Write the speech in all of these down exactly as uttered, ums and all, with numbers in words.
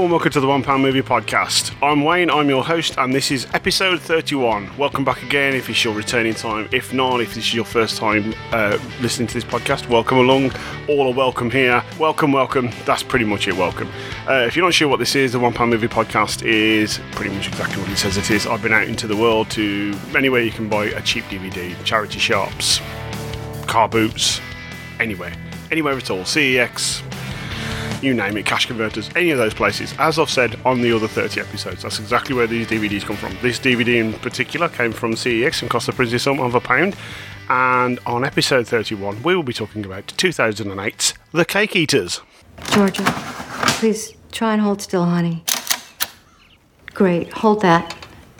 Hello and welcome to the One Pound Movie Podcast. I'm Wayne, I'm your host, and this is episode thirty-one. Welcome back again if it's your returning time. If not, if this is your first time uh, listening to this podcast, welcome along. All are welcome here. Welcome, welcome. That's pretty much it, welcome. Uh, if you're not sure what this is, the One Pound Movie Podcast is pretty much exactly what it says it is. I've been out into the world to anywhere you can buy a cheap D V D, charity shops, car boots, anywhere. Anywhere at all. C E X, you name it, cash converters, any of those places. As I've said on the other thirty episodes, that's exactly where these D V Ds come from. This D V D in particular came from C E X and cost the princely sum of a pound. And on episode thirty-one, we will be talking about two thousand eight's The Cake Eaters. Georgia, please try and hold still, honey. Great, hold that.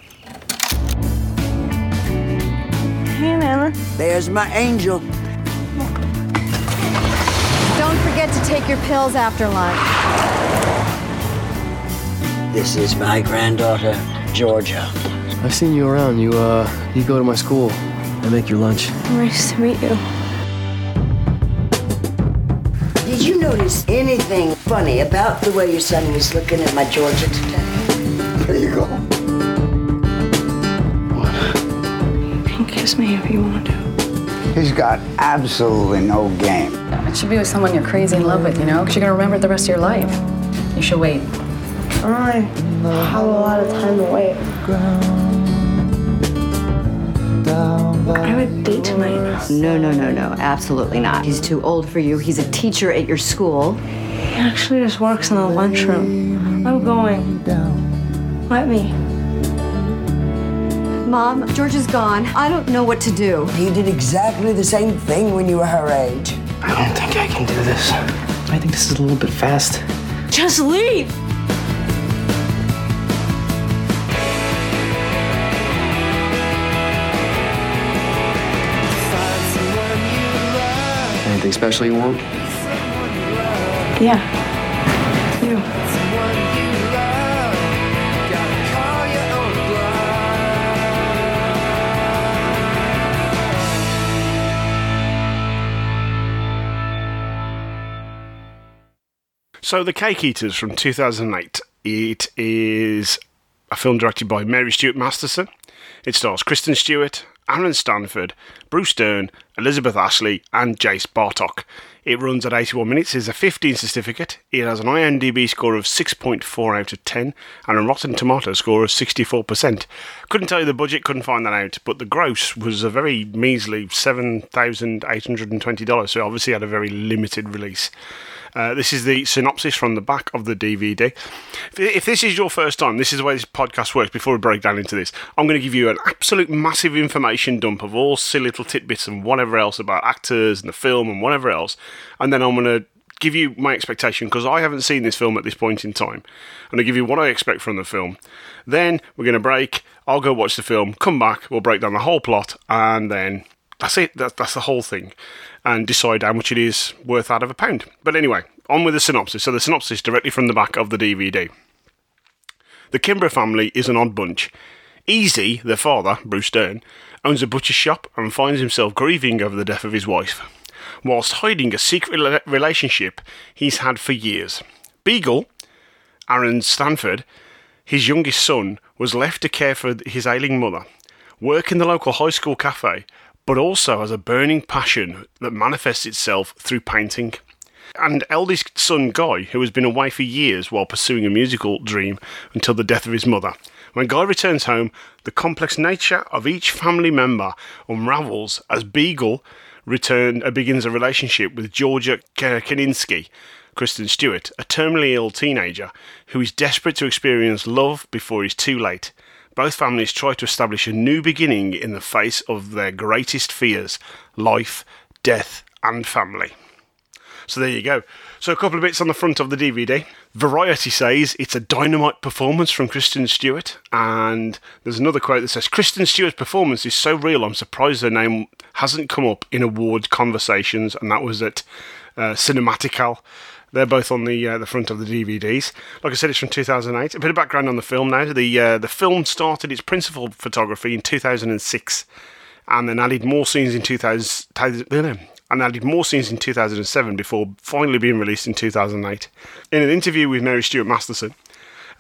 Hey, Nana. There's my angel. Don't forget to take your pills after lunch. This is my granddaughter, Georgia. I've seen you around. You, uh, you go to my school. I make your lunch. Nice to meet you. Did you notice anything funny about the way your son was looking at my Georgia today? There you go. You can kiss me if you want to. He's got absolutely no game. It should be with someone you're crazy in love with, you know? Because you're going to remember it the rest of your life. You should wait. I have a lot of time to wait. I have a date tonight. No, no, no, no, absolutely not. He's too old for you. He's a teacher at your school. He actually just works in the lunchroom. I'm going. Let me. Mom, George is gone. I don't know what to do. You did exactly the same thing when you were her age. I don't think I can do this. I think this is a little bit fast. Just leave! Anything special you want? Yeah. You. So, The Cake Eaters from two thousand eight. It is a film directed by Mary Stuart Masterson. It stars Kristen Stewart, Aaron Stanford, Bruce Dern, Elizabeth Ashley, and Jace Bartok. It runs at eighty-one minutes, is a fifteen certificate. It has an I M D B score of six point four out of ten and a Rotten Tomato score of sixty-four percent. Couldn't tell you the budget, couldn't find that out, but the gross was a very measly seven thousand eight hundred twenty dollars, so it obviously had a very limited release. Uh, this is the synopsis from the back of the D V D. If, if this is your first time, this is the way this podcast works. Before we break down into this, I'm going to give you an absolute massive information dump of all silly little tidbits and whatever else about actors and the film and whatever else, and then I'm going to give you my expectation, because I haven't seen this film at this point in time. I'm going to give you what I expect from the film. Then we're going to break. I'll go watch the film, come back, we'll break down the whole plot, and then that's it. That, that's the whole thing. And decide how much it is worth out of a pound. But anyway, on with the synopsis. So the synopsis directly from the back of the D V D. The Kimbrough family is an odd bunch. Easy, their father, Bruce Dern, owns a butcher shop and finds himself grieving over the death of his wife, whilst hiding a secret relationship he's had for years. Beagle, Aaron Stanford, his youngest son, was left to care for his ailing mother, work in the local high school cafe, but also has a burning passion that manifests itself through painting. And eldest son Guy, who has been away for years while pursuing a musical dream until the death of his mother. When Guy returns home, the complex nature of each family member unravels as Beagle return, uh, begins a relationship with Georgia Kaninsky, Kristen Stewart, a terminally ill teenager who is desperate to experience love before it's too late. Both families try to establish a new beginning in the face of their greatest fears: life, death, and family. So there you go. So a couple of bits on the front of the D V D. Variety says it's a dynamite performance from Kristen Stewart, and there's another quote that says, Kristen Stewart's performance is so real, I'm surprised her name hasn't come up in awards conversations, and that was at uh, Cinematical. They're both on the uh, the front of the D V Ds. Like I said, it's from two thousand eight. A bit of background on the film now. The uh, the film started its principal photography in two thousand six, and then added more scenes in two thousand, and added more scenes in two thousand seven before finally being released in two thousand eight. In an interview with Mary Stuart Masterson,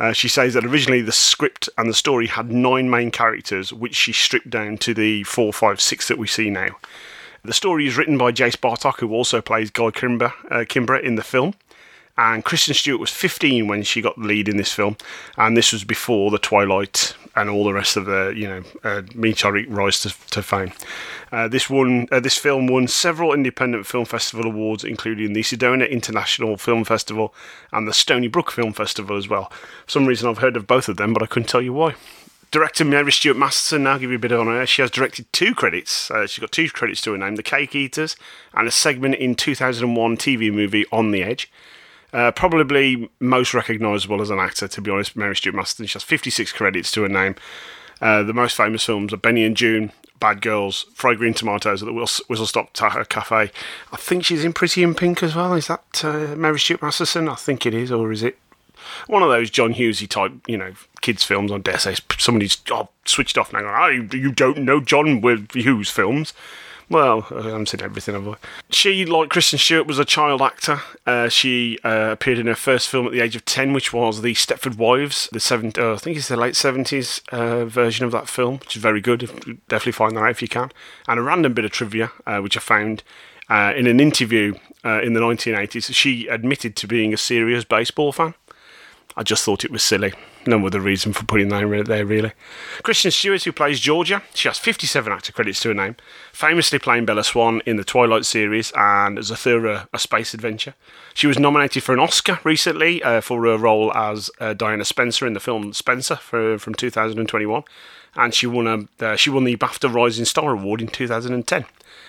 Uh, she says that originally the script and the story had nine main characters, which she stripped down to the four, five, six that we see now. The story is written by Jace Bartok, who also plays Guy Kimber, uh, Kimbrough in the film. And Kristen Stewart was fifteen when she got the lead in this film, and this was before the Twilight and all the rest of the, you know, uh, meteoric rise to, to fame. Uh, this won, uh, this film won several independent film festival awards, including the Sedona International Film Festival and the Stony Brook Film Festival as well. For some reason I've heard of both of them, but I couldn't tell you why. Director Mary Stuart Masterson, now I'll give you a bit on her. She has directed two credits. Uh, she's got two credits to her name, The Cake Eaters and a segment in two thousand one T V movie On the Edge. Uh, probably most recognisable as an actor, to be honest, Mary Stuart Masterson. She has fifty-six credits to her name. Uh, the most famous films are Benny and June, Bad Girls, Fried Green Tomatoes at the Whistle Stop Ta- Cafe. I think she's in Pretty in Pink as well. Is that uh, Mary Stuart Masterson? I think it is, or is it one of those John Hughesy type, you know, kids' films? I dare say somebody's oh, switched off now. Oh, you don't know John Hughes films. Well, I haven't seen everything, have I? She, like Kristen Stewart, was a child actor. Uh, she uh, appeared in her first film at the age of ten, which was The Stepford Wives, the seven, uh, I think it's the late seventies uh, version of that film, which is very good. Definitely find that out if you can. And a random bit of trivia, uh, which I found uh, in an interview uh, in the nineteen eighties. She admitted to being a serious baseball fan. I just thought it was silly. No other reason for putting that there, really. Kristen Stewart, who plays Georgia, she has fifty-seven actor credits to her name, famously playing Bella Swan in the Twilight series and as Zathura, A Space Adventure. She was nominated for an Oscar recently uh, for her role as uh, Diana Spencer in the film Spencer for, from two thousand twenty-one, and she won a uh, she won the BAFTA Rising Star Award in two thousand ten.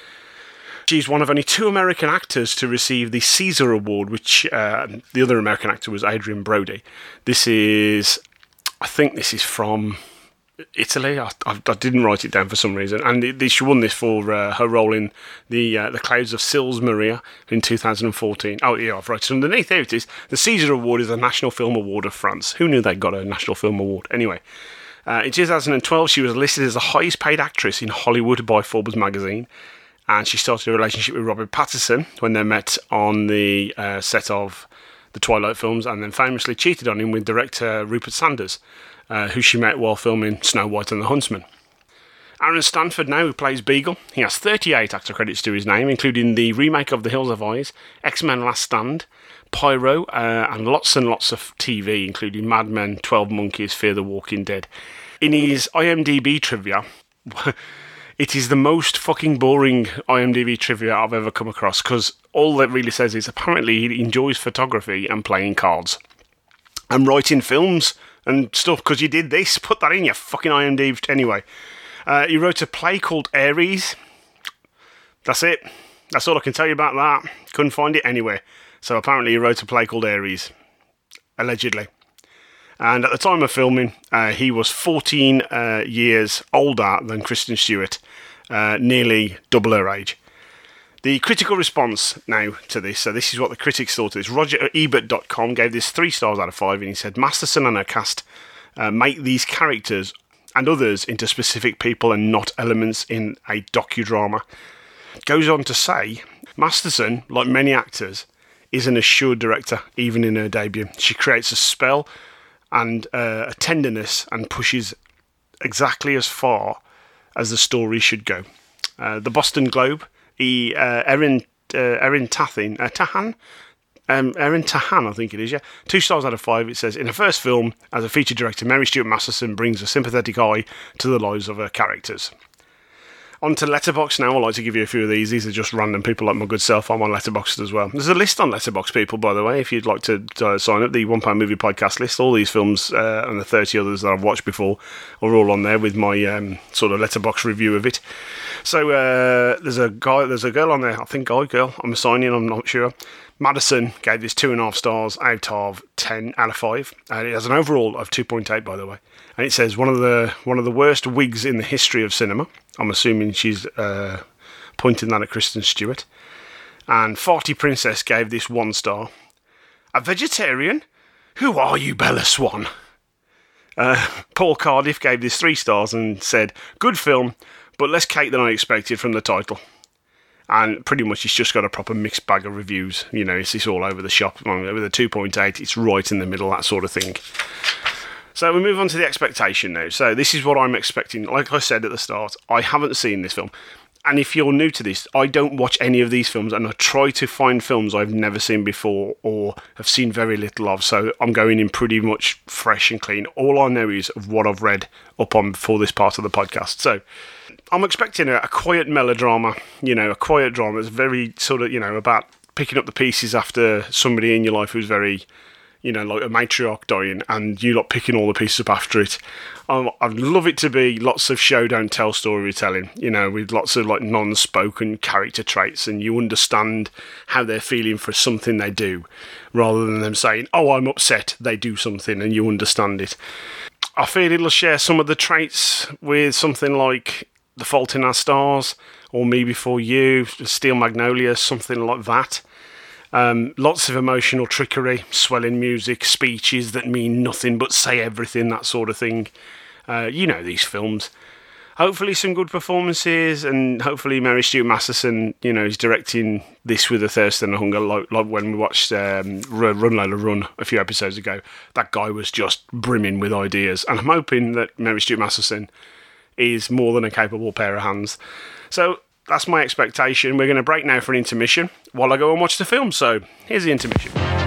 She's one of only two American actors to receive the Caesar Award, which uh, the other American actor was Adrian Brody. This is, I think this is from Italy. I, I, I didn't write it down for some reason. And it, she won this for uh, her role in the uh, the Clouds of Sils Maria in two thousand fourteen. Oh, yeah, I've written it underneath. There it is. The Caesar Award is the National Film Award of France. Who knew they got a National Film Award? Anyway. Uh, in two thousand twelve, she was listed as the highest paid actress in Hollywood by Forbes magazine. And she started a relationship with Robert Pattinson when they met on the uh, set of the Twilight films, and then famously cheated on him with director Rupert Sanders, uh, who she met while filming Snow White and the Huntsman. Aaron Stanford now, who plays Beagle, he has thirty-eight actor credits to his name, including the remake of The Hills Have Eyes, X-Men Last Stand, Pyro, uh, and lots and lots of T V, including Mad Men, twelve Monkeys, Fear the Walking Dead. In his IMDb trivia... It is the most fucking boring IMDb trivia I've ever come across, because all that really says is apparently he enjoys photography and playing cards and writing films and stuff, because you did this. Put that in your fucking IMDb anyway. Uh, he wrote a play called Ares. That's it. That's all I can tell you about that. Couldn't find it anywhere. So apparently he wrote a play called Ares. Allegedly. And at the time of filming, uh, he was fourteen uh, years older than Kristen Stewart, uh, nearly double her age. The critical response now to this, so this is what the critics thought of this. Roger Ebert dot com gave this three stars out of five, and he said, Masterson and her cast uh, make these characters and others into specific people and not elements in a docudrama. Goes on to say, Masterson, like many actors, is an assured director, even in her debut. She creates a spell and uh, a tenderness, and pushes exactly as far as the story should go. Uh, the Boston Globe, he, uh, Erin, uh, Erin Tathan, uh, Tahan, um, Erin Tahan, I think it is, yeah. Two stars out of five. It says, in her first film, as a feature director, Mary Stuart Masterson brings a sympathetic eye to the lives of her characters. On to Letterboxd now. I'd like to give you a few of these. These are just random people like my good self. I'm on Letterboxd as well. There's a list on Letterboxd, people, by the way, if you'd like to uh, sign up, the One Pound Movie Podcast list. All these films uh, and the thirty others that I've watched before are all on there with my um, sort of Letterboxd review of it. So uh, there's a guy, there's a girl on there, I think guy, girl, I'm assigning, I'm not sure. Madison gave this two and a half stars out of ten out of five. And it has an overall of two point eight, by the way. And it says one of the one of the worst wigs in the history of cinema. I'm assuming she's uh, pointing that at Kristen Stewart. And Farty Princess gave this one star. A vegetarian? Who are you, Bella Swan? Uh, Paul Cardiff gave this three stars and said, good film, but less cake than I expected from the title. And pretty much it's just got a proper mixed bag of reviews. You know, it's, it's all over the shop. With a two point eight, it's right in the middle, that sort of thing. So we move on to the expectation now. So this is what I'm expecting. Like I said at the start, I haven't seen this film. And if you're new to this, I don't watch any of these films, and I try to find films I've never seen before or have seen very little of. So I'm going in pretty much fresh and clean. All I know is of what I've read up on for this part of the podcast. So I'm expecting a, a quiet melodrama, you know, a quiet drama. It's very sort of, you know, about picking up the pieces after somebody in your life who's very, you know, like a matriarch dying, and you lot picking all the pieces up after it. Um, I'd love it to be lots of show don't tell storytelling, you know, with lots of like non-spoken character traits, and you understand how they're feeling for something they do, rather than them saying, "Oh, I'm upset," they do something and you understand it. I feel it'll share some of the traits with something like The Fault in Our Stars, or Me Before You, Steel Magnolias, something like that. Um, lots of emotional trickery, swelling music, speeches that mean nothing but say everything, that sort of thing. Uh, you know these films. Hopefully some good performances, and hopefully Mary Stuart Masterson, you know, is directing this with a thirst and a hunger, like, like when we watched um, Run Lola Run a few episodes ago. That guy was just brimming with ideas, and I'm hoping that Mary Stuart Masterson is more than a capable pair of hands. So that's my expectation. We're going to break now for an intermission while I go and watch the film. So here's the intermission.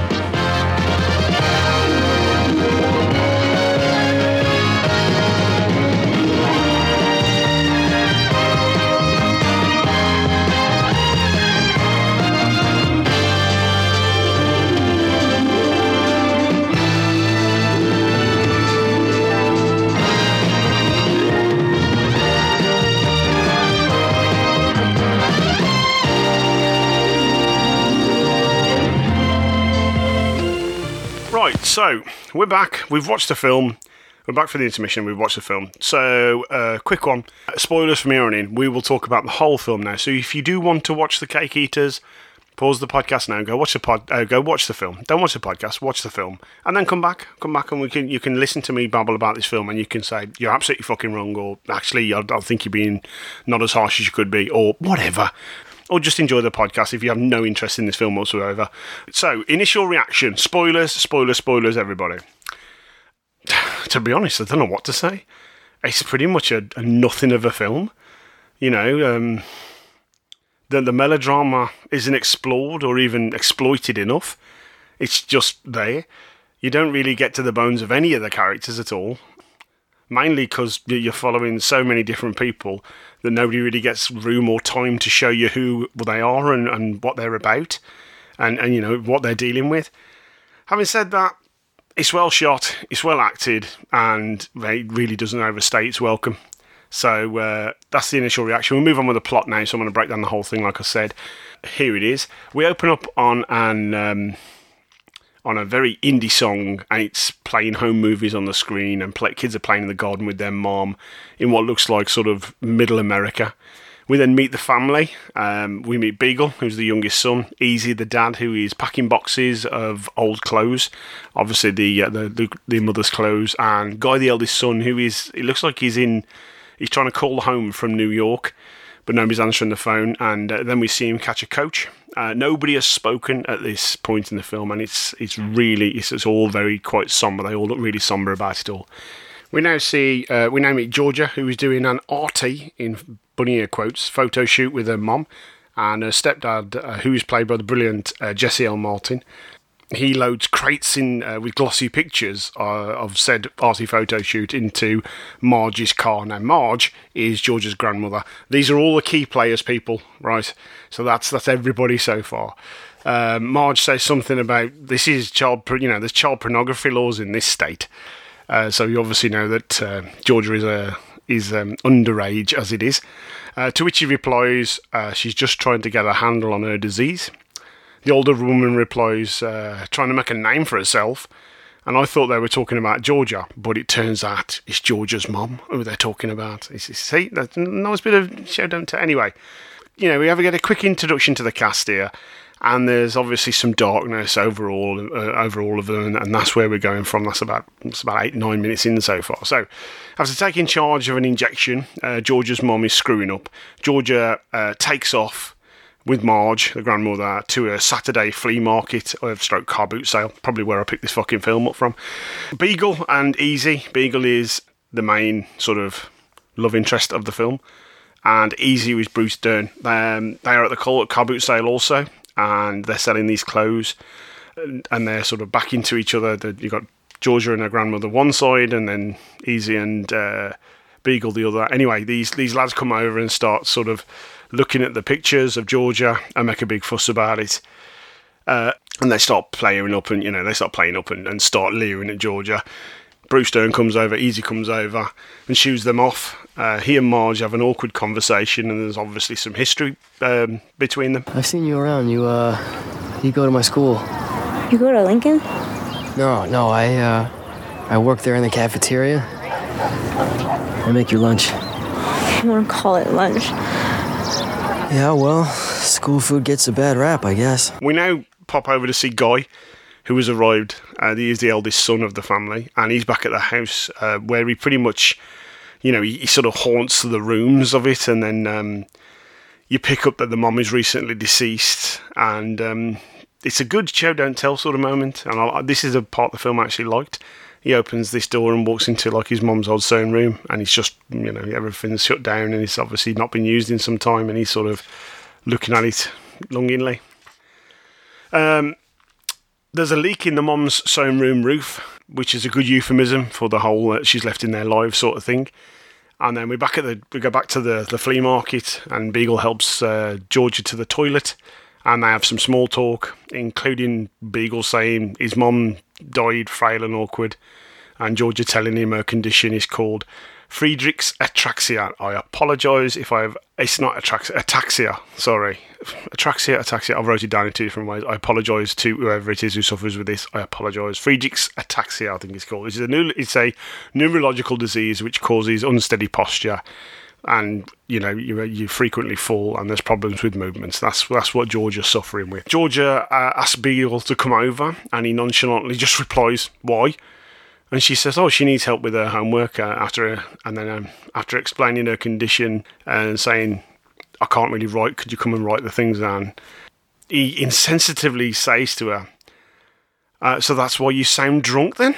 Right, so we're back. We've watched the film. We're back for the intermission. We've watched the film. So, uh, quick one. Spoilers from here on in. We will talk about the whole film now. So, if you do want to watch The Cake Eaters, pause the podcast now. Go watch the pod. Uh, go watch the film. Don't watch the podcast. Watch the film, and then come back. Come back, and we can. You can listen to me babble about this film, and you can say you're absolutely fucking wrong, or actually, I, I think you're being not as harsh as you could be, or whatever. Or just enjoy the podcast if you have no interest in this film whatsoever. So, initial reaction. Spoilers, spoilers, spoilers, everybody. To be honest, I don't know what to say. It's pretty much a, a nothing of a film. You know, um, the, the melodrama isn't explored or even exploited enough. It's just there. You don't really get to the bones of any of the characters at all. Mainly because you're following so many different people that nobody really gets room or time to show you who they are and, and what they're about and, and, you know, what they're dealing with. Having said that, it's well shot, it's well acted, and it really doesn't overstay its welcome. So uh, that's the initial reaction. We'll move on with the plot now, so I'm going to break down the whole thing, like I said. Here it is. We open up on an... Um, on a very indie song, and it's playing home movies on the screen, and play, kids are playing in the garden with their mom in what looks like sort of middle America. We then meet the family. Um, we meet Beagle, who's the youngest son, Easy, the dad, who is packing boxes of old clothes, obviously the uh, the, the the mother's clothes, and Guy, the eldest son, who is, it looks like he's in, he's trying to call home from New York, but nobody's answering the phone, and uh, then we see him catch a coach. Uh, nobody has spoken at this point in the film, and it's it's really it's, it's all very quite somber. They all look really somber about it all. We now see uh, we now meet Georgia, who is doing an arty, in bunny ear quotes, photo shoot with her mom and her stepdad, uh, who is played by the brilliant uh, Jesse L. Martin. He loads crates in uh, with glossy pictures uh, of said arty photo shoot into Marge's car. Now, Marge is George's grandmother. These are all the key players, people, right? So that's that's everybody so far. Um, Marge says something about this is child, you know, there's child pornography laws in this state. Uh, so you obviously know that uh, Georgia is a is um, underage as it is. Uh, to which he replies, uh, she's just trying to get a handle on her disease. The older woman replies, uh, trying to make a name for herself. And I thought they were talking about Georgia, but it turns out it's Georgia's mum who they're talking about. See, that's a nice bit of show don't tell. Anyway, you know, we have to get a quick introduction to the cast here. And there's obviously some darkness overall, uh, over all of them, and that's where we're going from. That's about that's about eight, nine minutes in so far. So, after taking charge of an injection, uh, Georgia's mum is screwing up. Georgia uh, takes off with Marge, the grandmother, to a Saturday flea market or stroke car boot sale, probably where I picked this fucking film up from. Beagle and Easy. Beagle is the main sort of love interest of the film, and Easy was Bruce Dern. Um, they are at the car boot sale also, and they're selling these clothes, and, and they're sort of back into each other. You've got Georgia and her grandmother one side, and then Easy and uh, Beagle the other. Anyway, these these lads come over and start sort of looking at the pictures of Georgia and make a big fuss about it. Uh, and they start playing up and, you know, they start playing up and, and start leering at Georgia. Bruce Dern comes over, Easy comes over and shoos them off. Uh, he and Marge have an awkward conversation, and there's obviously some history um, between them. I've seen you around. You, uh, you go to my school. You go to Lincoln? No, no, I, uh, I work there in the cafeteria. I make your lunch. I want to call it lunch. Yeah, well, school food gets a bad rap, I guess. We now pop over to see Guy, who has arrived. Uh, he is the eldest son of the family, and he's back at the house uh, where he pretty much, you know, he, he sort of haunts the rooms of it, and then um, you pick up that the mom is recently deceased, and um, it's a good show, don't tell sort of moment, and I, this is a part of the film I actually liked. He opens this door and walks into like his mum's old sewing room, and he's just, you know, everything's shut down and it's obviously not been used in some time, and he's sort of looking at it longingly. Um, there's a leak in the mum's sewing room roof, which is a good euphemism for the hole that she's left in their lives sort of thing. And then we're back at the we go back to the, the flea market, and Beagle helps uh, Georgia to the toilet, and they have some small talk, including Beagle saying his mum died frail and awkward, and Georgia telling him her condition is called Friedreich's ataxia. I apologise if I've... It's not atraxia, ataxia, sorry. Atraxia, ataxia, I've wrote it down in two different ways. I apologise to whoever it is who suffers with this. I apologise. Friedreich's ataxia, I think it's called. It's a, new, it's a neurological disease which causes unsteady posture, and, you know, you you frequently fall, and there's problems with movements. That's that's what Georgia's suffering with. Georgia uh, asks Beagle to come over, and he nonchalantly just replies, "Why?" And she says, "Oh, she needs help with her homework." Uh, after, and then um, after explaining her condition and saying, "I can't really write. Could you come and write the things down?" He insensitively says to her, uh, "So that's why you sound drunk, then?"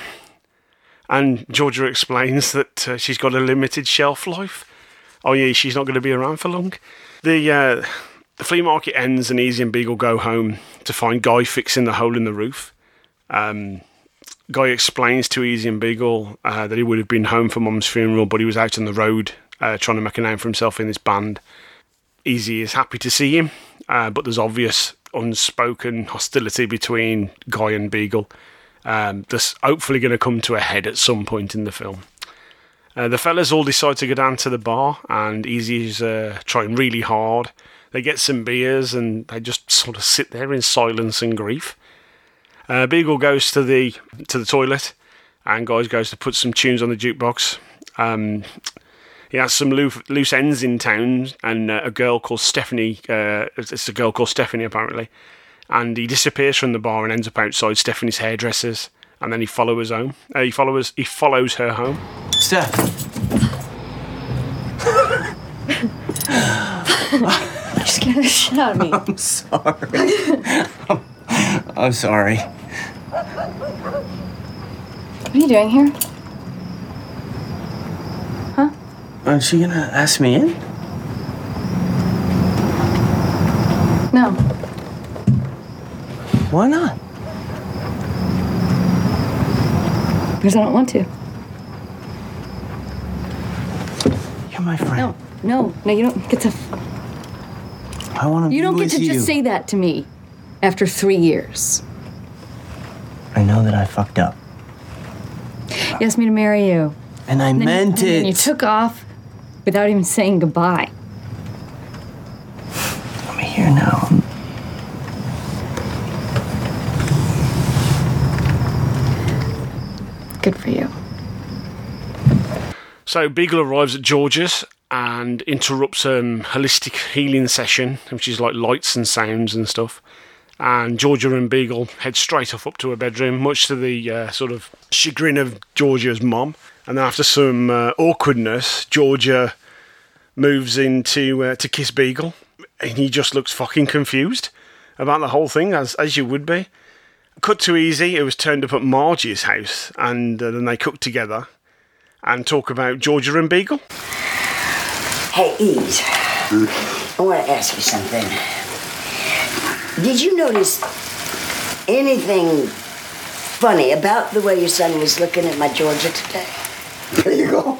And Georgia explains that uh, she's got a limited shelf life. Oh yeah, she's not going to be around for long. The uh, the flea market ends, and Easy and Beagle go home to find Guy fixing the hole in the roof. Um, Guy explains to Easy and Beagle uh, that he would have been home for Mum's funeral, but he was out on the road uh, trying to make a name for himself in this band. Easy is happy to see him, uh, but there's obvious unspoken hostility between Guy and Beagle. Um, that's hopefully going to come to a head at some point in the film. Uh, the fellas all decide to go down to the bar, and Easy's uh, trying really hard. They get some beers, and they just sort of sit there in silence and grief. Uh, Beagle goes to the to the toilet, and Guy goes to put some tunes on the jukebox. Um, he has some loose, loose ends in town, and uh, a girl called Stephanie. Uh, it's a girl called Stephanie apparently, and he disappears from the bar and ends up outside Stephanie's hairdresser's, and then he follows home. Uh, he follows he follows her home. Steph. You scared the shit out of me. I'm sorry. I'm, I'm sorry. What are you doing here? Huh? Aren't she gonna ask me in? No. Why not? Because I don't want to. You're my friend. No, no, no, you don't get to... I want to be You don't get with to you. just say that to me after three years. I know that I fucked up. You asked me to marry you. And I And then meant you, it. And you took off without even saying goodbye. I'm here now. Good for you. So Beagle arrives at George's and interrupts a um, holistic healing session, which is like lights and sounds and stuff. And Georgia and Beagle head straight off up to her bedroom, much to the uh, sort of chagrin of Georgia's mom. And then after some uh, awkwardness, Georgia moves in to, uh, to kiss Beagle. and he just looks fucking confused about the whole thing, as as you would be. Cut to Easy, it was turned up at Margie's house, and uh, then they cook together and talk about Georgia and Beagle. Hey, Ease, I want to ask you something. Did you notice anything funny about the way your son was looking at my Georgia today? Beagle?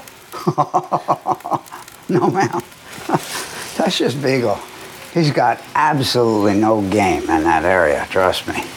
No, ma'am. That's just Beagle. He's got absolutely no game in that area, trust me.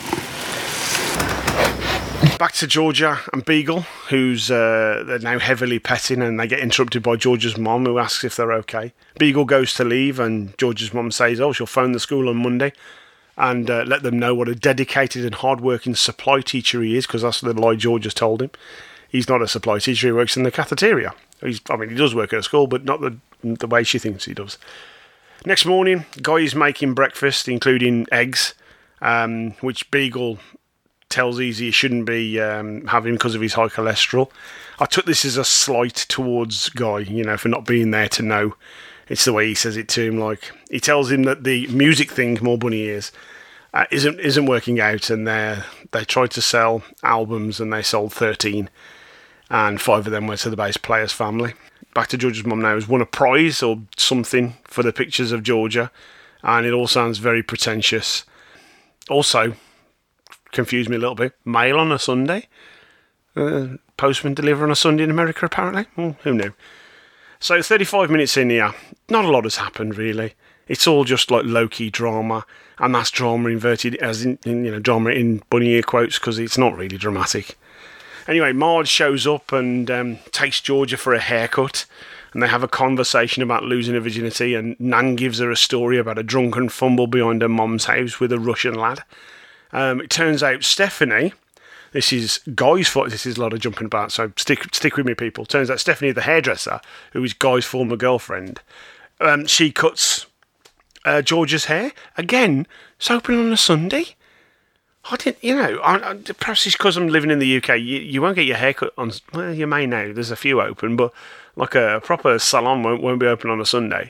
Back to Georgia and Beagle, who's uh, they're now heavily petting, and they get interrupted by Georgia's mom, who asks if they're okay. Beagle goes to leave, and Georgia's mom says, oh, she'll phone the school on Monday and uh, let them know what a dedicated and hard-working supply teacher he is, because that's the lie Georgia's told him. He's not a supply teacher, he works in the cafeteria. He's, I mean, he does work at a school, but not the, the way she thinks he does. Next morning, Guy is making breakfast, including eggs, um, which Beagle tells Easy he shouldn't be um, having because of his high cholesterol. I took this as a slight towards Guy, you know, for not being there to know. It's the way he says it to him. Like, he tells him that the music thing, More Bunny Ears, uh, isn't isn't working out, and they they tried to sell albums and they sold thirteen, and five of them went to the bass player's family. Back to Georgia's mum now, has won a prize or something for the pictures of Georgia, and it all sounds very pretentious. Also, confused me a little bit. Mail on a Sunday? Uh, postman deliver on a Sunday in America, apparently? Well, who knew? So, thirty-five minutes in here, not a lot has happened, really. It's all just like low-key drama, and that's drama inverted, as in, in you know, drama in bunny ear quotes, because it's not really dramatic. Anyway, Marge shows up and um, takes Georgia for a haircut, and they have a conversation about losing her virginity, and Nan gives her a story about a drunken fumble behind her mum's house with a Russian lad. Um, it turns out Stephanie, this is Guy's fault, this is a lot of jumping about, so stick stick with me, people. Turns out Stephanie, the hairdresser, who is Guy's former girlfriend, um, she cuts uh, Georgia's hair. Again, it's open on a Sunday. I didn't, you know, I, I, perhaps it's because I'm living in the U K, you, you won't get your hair cut on, well, you may now, there's a few open, but like a proper salon won't, won't be open on a Sunday.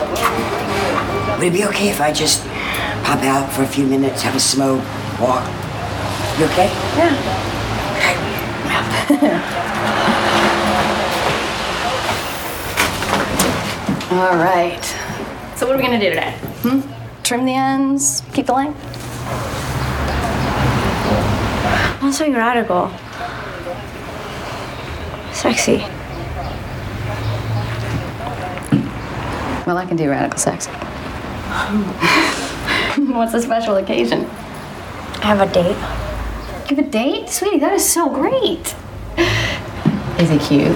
Would it be okay if I just pop out for a few minutes, have a smoke, walk? You okay? Yeah. All right. So what are we gonna do today? Hmm? Trim the ends, keep the length? Also, your article. Sexy. Well, I can do radical sex. What's the special occasion? I have a date. You have a date? Sweetie, that is so great. Is he cute?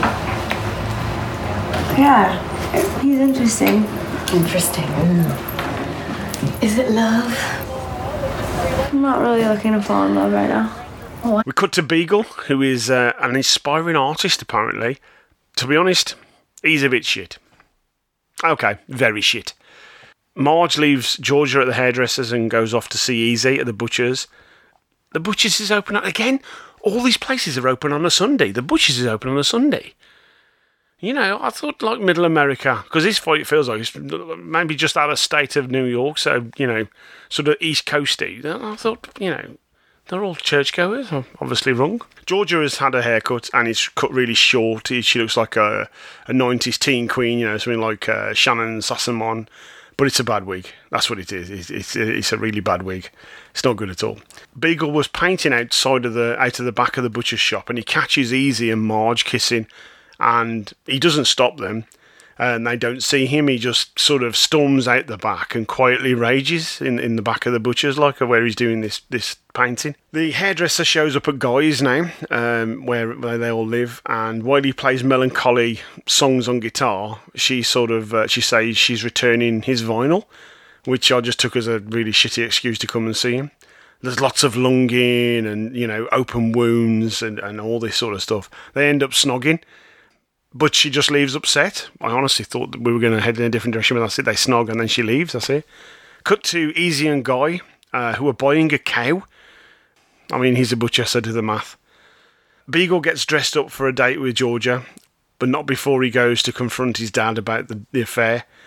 Yeah, he's interesting. Interesting. Ooh. Is it love? I'm not really looking to fall in love right now. We cut to Beagle, who is uh, an inspiring artist, apparently. To be honest, he's a bit shit. Okay, very shit. Marge leaves Georgia at the hairdresser's and goes off to see Easy at the butcher's. The butcher's is open again. All these places are open on a Sunday. The butcher's is open on a Sunday. You know, I thought like Middle America, because this fight feels like it's maybe just out of state of New York, so, you know, sort of East Coasty. I thought, you know, they're all churchgoers. I'm obviously wrong. Georgia has had a haircut and it's cut really short. She looks like a, a nineties teen queen, you know, something like uh, Shannon Sassamon. But it's a bad wig. That's what it is. It's, it's, it's a really bad wig. It's not good at all. Beagle was painting outside of the out of the back of the butcher's shop, and he catches Easy and Marge kissing, and he doesn't stop them, and they don't see him. He just sort of storms out the back and quietly rages in, in the back of the butcher's, like where he's doing this this painting. The hairdresser shows up at Guy's now, um, where, where they all live, and while he plays melancholy songs on guitar, she sort of uh, she says she's returning his vinyl, which I just took as a really shitty excuse to come and see him. There's lots of lunging and, you know, open wounds and, and all this sort of stuff. They end up snogging, but she just leaves upset. I honestly thought that we were going to head in a different direction, but that's it. They snog and then she leaves, that's it. Cut to Easy and Guy, uh, who are buying a cow. I mean, he's a butcher, so do the math. Beagle gets dressed up for a date with Georgia, but not before he goes to confront his dad about the, the affair.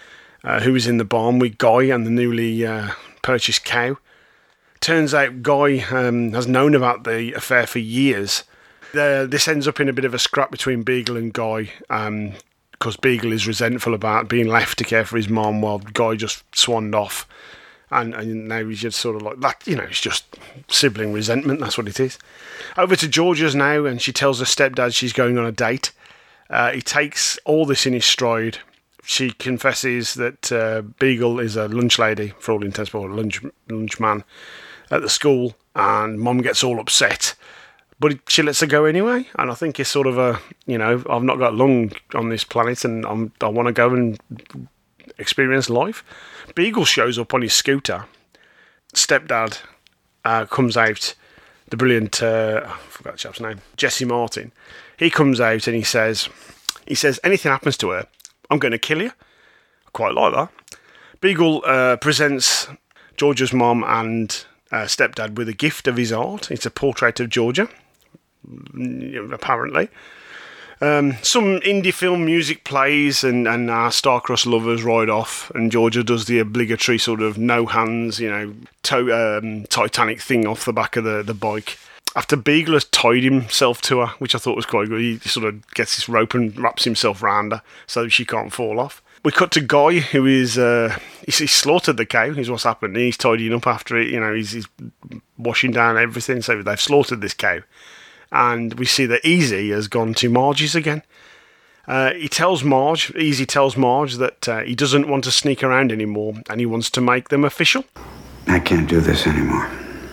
uh, who is in the barn with Guy and the newly uh, purchased cow. Turns out Guy um, has known about the affair for years. Uh, this ends up in a bit of a scrap between Beagle and Guy, um, because Beagle is resentful about being left to care for his mom while Guy just swanned off. And, and now he's just sort of like that, you know, it's just sibling resentment, that's what it is. Over to Georgia's now, and she tells her stepdad she's going on a date. Uh, he takes all this in his stride. She confesses that uh, Beagle is a lunch lady, for all intents and purposes, lunch, lunch man at the school, and Mom gets all upset. But she lets her go anyway, and I think it's sort of a, you know, I've not got long on this planet, and I'm, I want to go and experience life. Beagle shows up on his scooter. Stepdad uh, comes out, the brilliant, uh, I forgot the chap's name, Jesse Martin. He comes out and he says, he says, anything happens to her, I'm going to kill you. I quite like that. Beagle uh, presents Georgia's mom and uh, stepdad with a gift of his art. It's a portrait of Georgia, apparently. Um, some indie film music plays, and, and our star-crossed lovers ride off, and Georgia does the obligatory sort of no hands, you know, to, um, Titanic thing off the back of the, the bike. After Beagle has tied himself to her, which I thought was quite good, he sort of gets this rope and wraps himself round her so that she can't fall off. We cut to Guy, who is, uh, he's, he's slaughtered the cow, is what's happened. He's tidying up after it, you know, he's, he's washing down everything, so they've slaughtered this cow. And we see that Easy has gone to Marge's again. Uh, he tells Marge, Easy tells Marge that uh, he doesn't want to sneak around anymore, and he wants to make them official. I can't do this anymore.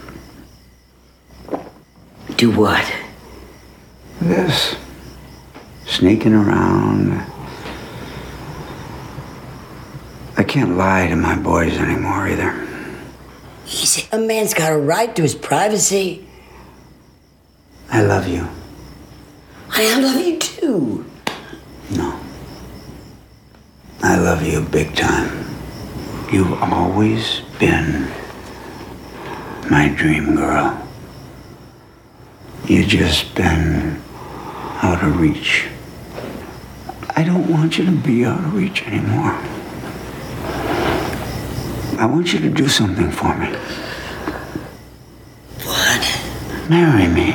Do what? This. Sneaking around. I can't lie to my boys anymore either. Easy. A man's got a right to his privacy. I love you. I love you too. No. I love you big time. You've always been my dream girl. You've just been out of reach. I don't want you to be out of reach anymore. I want you to do something for me. What? Marry me.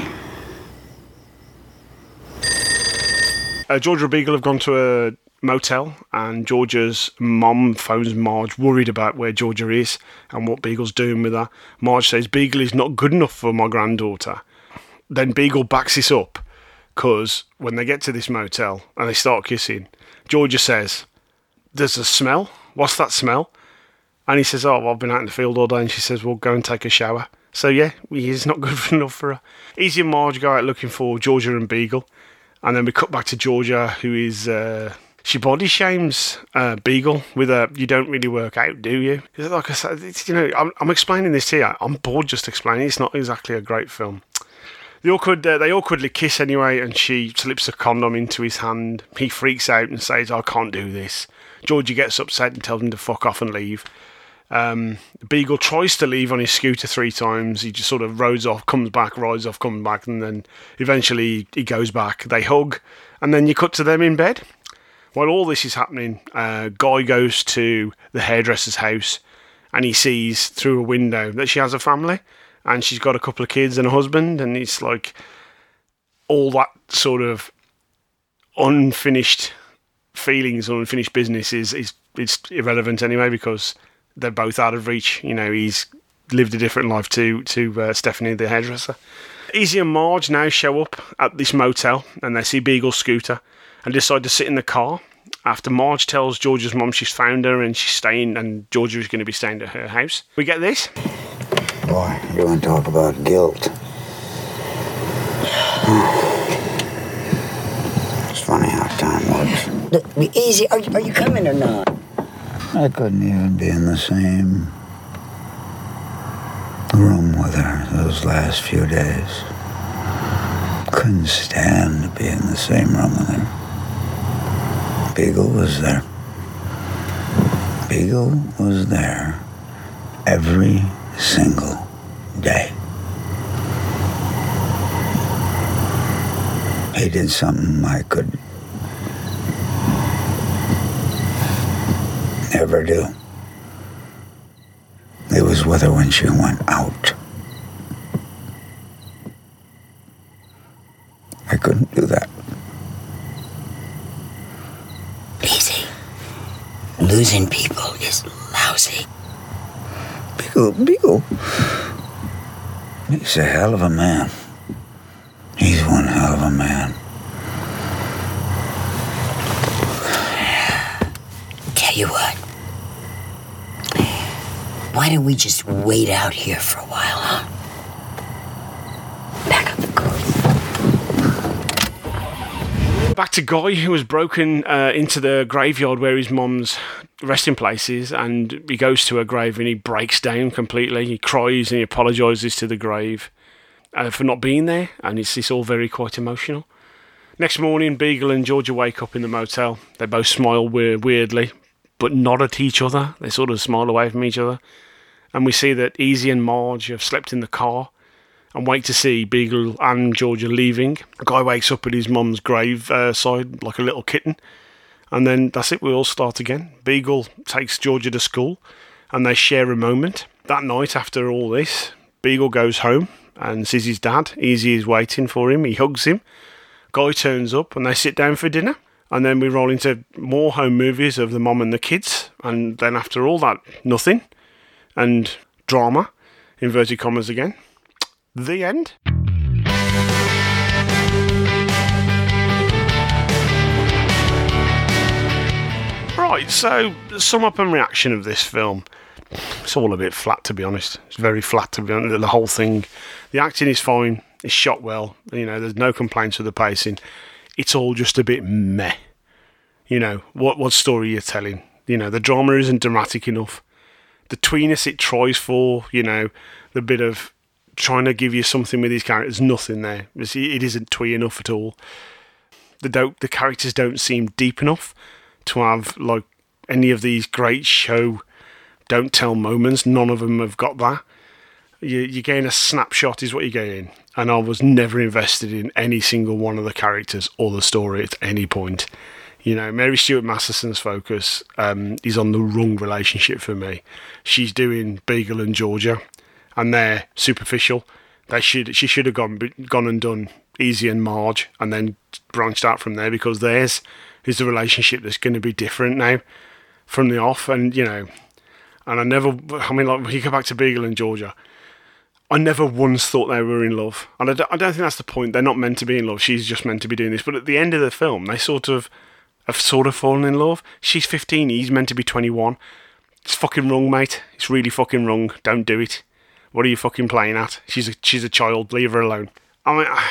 Uh, Georgia and Beagle have gone to a motel, and Georgia's mom phones Marge, worried about where Georgia is and what Beagle's doing with her. Marge says Beagle is not good enough for my granddaughter. Then Beagle backs this up, because when they get to this motel and they start kissing, Georgia says, there's a smell. What's that smell? And he says, oh, well, I've been out in the field all day. And she says, well, go and take a shower. So yeah, he's not good enough for her. Easy and Marge go out looking for Georgia and Beagle. And then we cut back to Georgia, who is, uh, she body shames uh, Beagle with a, you don't really work out, do you? Like I said, it's, you know, I'm, I'm explaining this here. I'm bored just explaining. It's not exactly a great film. The awkward, uh, they awkwardly kiss anyway, and she slips a condom into his hand. He freaks out and says, I can't do this. Georgia gets upset and tells him to fuck off and leave. Um, Beagle tries to leave on his scooter three times. He just sort of rides off, comes back, rides off, comes back, and then eventually he goes back. They hug, and then you cut to them in bed. While all this is happening, uh, Guy goes to the hairdresser's house, and he sees through a window that she has a family, and she's got a couple of kids and a husband, and it's like all that sort of unfinished feelings or unfinished business is, is it's irrelevant anyway, because they're both out of reach. You know, he's lived a different life to to uh, Stephanie, the hairdresser. Easy and Marge now show up at this motel, and they see Beagle's scooter and decide to sit in the car. After Marge tells Georgia's mum she's found her and she's staying, and Georgia is going to be staying at her house. We get this. Boy, you want to talk about guilt. It's funny how time works. Look, Easy, are you, are you coming or not? I couldn't even be in the same room with her those last few days. Couldn't stand to be in the same room with her. Beagle was there. Beagle was there every single day. He did something I could never ever do. It was with her when she went out. I couldn't do that. Easy. Losing people is lousy. Beagle, Beagle. He's a hell of a man. He's one hell of a man. Tell you what. Why don't we just wait out here for a while, huh? Back up the course. Back to Guy, who was broken uh, into the graveyard where his mum's resting place is, and he goes to her grave and he breaks down completely. He cries and he apologises to the grave uh, for not being there, and it's, it's all very quite emotional. Next morning, Beagle and Georgia wake up in the motel. They both smile weird, weirdly, but not at each other. They sort of smile away from each other. And we see that Easy and Marge have slept in the car and wait to see Beagle and Georgia leaving. Guy wakes up at his mum's grave uh, side like a little kitten. And then that's it, we all start again. Beagle takes Georgia to school and they share a moment. That night, after all this, Beagle goes home and sees his dad. Easy is waiting for him. He hugs him. Guy turns up and they sit down for dinner. And then we roll into more home movies of the mum and the kids. And then after all that, nothing. And drama, inverted commas again. The end. Right, so sum up and reaction of this film. It's all a bit flat, to be honest. It's very flat, to be honest. The whole thing. The acting is fine. It's shot well. You know, there's no complaints with the pacing. It's all just a bit meh. You know, what what story you're telling. You know, the drama isn't dramatic enough. The tweeness it tries for, you know, the bit of trying to give you something with these characters, nothing there. It's, it isn't twee enough at all. The don't, the characters don't seem deep enough to have, like, any of these great show, don't tell moments. None of them have got that. You, you're getting a snapshot is what you're getting. And I was never invested in any single one of the characters or the story at any point. You know, Mary Stuart Masterson's focus um, is on the wrong relationship for me. She's doing Beagle and Georgia, and they're superficial. They should she should have gone gone and done Easy and Marge, and then branched out from there, because theirs is the relationship that's going to be different now from the off. And you know, and I never, I mean, like when you go back to Beagle and Georgia, I never once thought they were in love, and I don't, I don't think that's the point. They're not meant to be in love. She's just meant to be doing this. But at the end of the film, they sort of. have sort of fallen in love. She's fifteen, he's meant to be twenty-one. It's fucking wrong, mate. It's really fucking wrong. Don't do it. What are you fucking playing at? She's a, she's a child. Leave her alone. I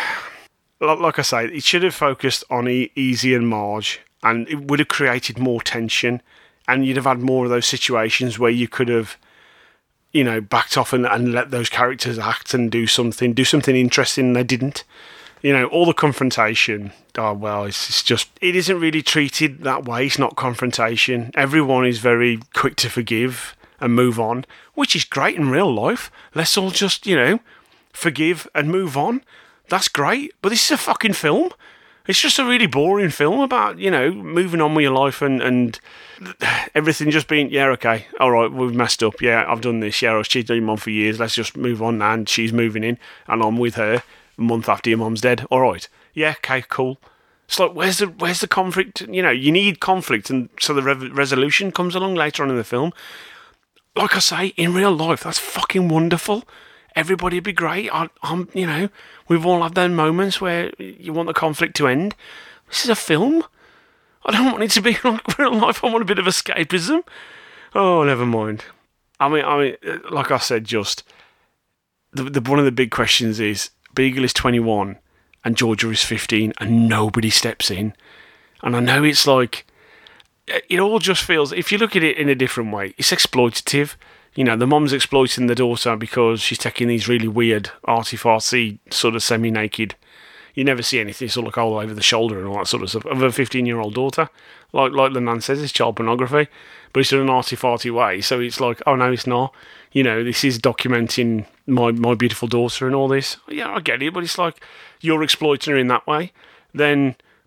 mean, like I say, it should have focused on e- Easy and Marge, and it would have created more tension, and you'd have had more of those situations where you could have, you know, backed off and, and let those characters act and do something, do something interesting. They didn't. You know, all the confrontation, oh, well, it's, it's just, it isn't really treated that way. It's not confrontation. Everyone is very quick to forgive and move on, which is great in real life. Let's all just, you know, forgive and move on. That's great. But this is a fucking film. It's just a really boring film about, you know, moving on with your life and, and everything just being, yeah, okay, all right, we've messed up. Yeah, I've done this. Yeah, I was cheating on your mum for years. Let's just move on now. And she's moving in and I'm with her. A month after your mum's dead. All right. Yeah, okay, cool. It's like, where's the where's the conflict? You know, you need conflict, and so the re- resolution comes along later on in the film. Like I say, in real life, that's fucking wonderful. Everybody'd be great. I, I'm, you know, we've all had those moments where you want the conflict to end. This is a film. I don't want it to be like real life. I want a bit of escapism. Oh, never mind. I mean, I mean, like I said, just the, the one of the big questions is, Beagle is twenty-one and Georgia is fifteen and nobody steps in. And I know it's like, it all just feels, if you look at it in a different way, it's exploitative. You know, the mum's exploiting the daughter because she's taking these really weird, arty-farty, sort of semi-naked, you never see anything sort of like all over the shoulder and all that sort of stuff, of a fifteen-year-old daughter. Like like the man says, it's child pornography, but it's in an arty-farty way. So it's like, oh no, it's not. You know, this is documenting my, my beautiful daughter and all this. Yeah, I get it, but it's like, you're exploiting her in that way. Then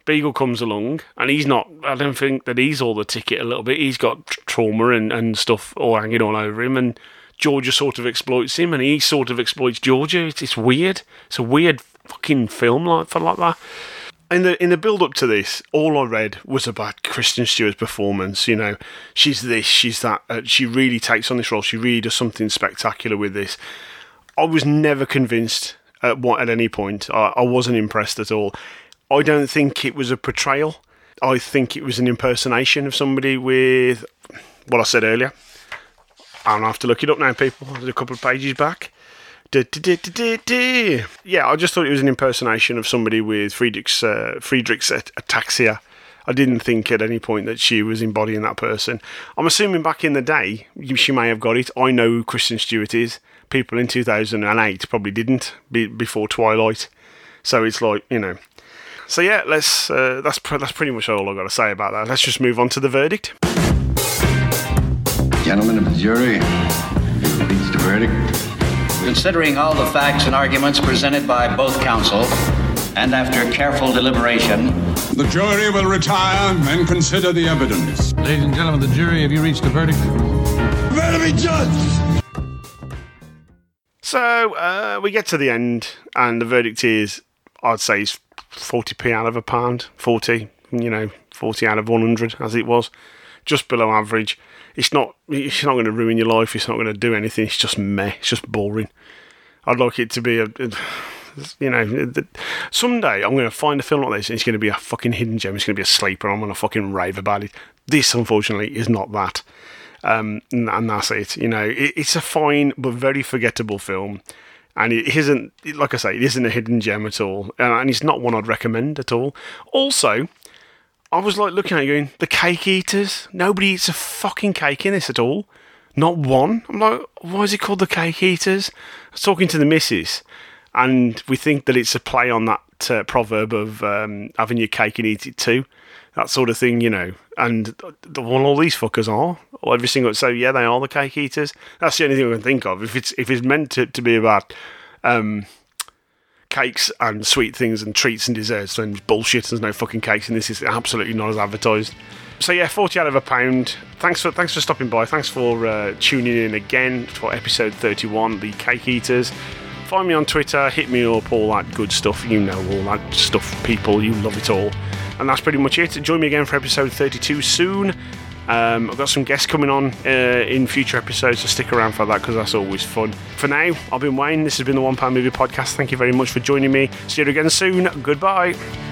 Spiegel comes along, and he's not, I don't think that he's all the ticket a little bit. He's got tr- trauma and, and stuff all hanging all over him, and Georgia sort of exploits him, and he sort of exploits Georgia. It's, it's weird. It's a weird fucking film like for like that. In the in the build up to this, all I read was about Kristen Stewart's performance. You know, she's this, she's that. Uh, she really takes on this role. She really does something spectacular with this. I was never convinced at what at any point. I, I wasn't impressed at all. I don't think it was a portrayal. I think it was an impersonation of somebody with what I said earlier. I don't have to look it up now, people. There's a couple of pages back. Da, da, da, da, da. Yeah, I just thought it was an impersonation of somebody with Friedrich's, uh, Friedrich's ataxia. I didn't think at any point that she was embodying that person. I'm assuming back in the day, she may have got it. I know who Kristen Stewart is. People in two thousand eight probably didn't, be, before Twilight. So it's like, you know. So yeah, let's. Uh, that's pr- that's pretty much all I've got to say about that. Let's just move on to the verdict. Gentlemen of the jury, you reached a verdict. Considering all the facts and arguments presented by both counsel, and after careful deliberation, the jury will retire and consider the evidence. Ladies and gentlemen of the jury, have you reached a verdict? Better be judged! So, uh, we get to the end, and the verdict is, I'd say, is forty p out of a pound. forty, you know, forty out of one hundred, as it was. Just below average. It's not It's not going to ruin your life. It's not going to do anything. It's just meh. It's just boring. I'd like it to be a, a you know, someday I'm going to find a film like this and it's going to be a fucking hidden gem. It's going to be a sleeper and I'm going to fucking rave about it. This, unfortunately, is not that. Um, and that's it. You know, it, it's a fine but very forgettable film. And it isn't, like I say, it isn't a hidden gem at all. And it's not one I'd recommend at all. Also, I was like looking at it going, the cake eaters? Nobody eats a fucking cake in this at all. Not one. I'm like, why is it called the cake eaters? I was talking to the missus, and we think that it's a play on that uh, proverb of um, having your cake and eat it too. That sort of thing, you know. And the one all these fuckers are. Every single, so yeah, they are the cake eaters. That's the only thing I can think of. If it's if it's meant to, to be about um, cakes and sweet things and treats and desserts, then bullshit. There's no fucking cakes, and this is absolutely not as advertised. So yeah, forty out of a pound. Thanks for thanks for stopping by. Thanks for uh, tuning in again for episode thirty-one, the Cake Eaters. Find me on Twitter, hit me up, all that good stuff. You know all that stuff, people. You love it all. And that's pretty much it. Join me again for episode thirty-two soon. Um, I've got some guests coming on uh, in future episodes, so stick around for that because that's always fun. For now, I've been Wayne. This has been the One Pound Movie Podcast. Thank you very much for joining me. See you again soon. Goodbye.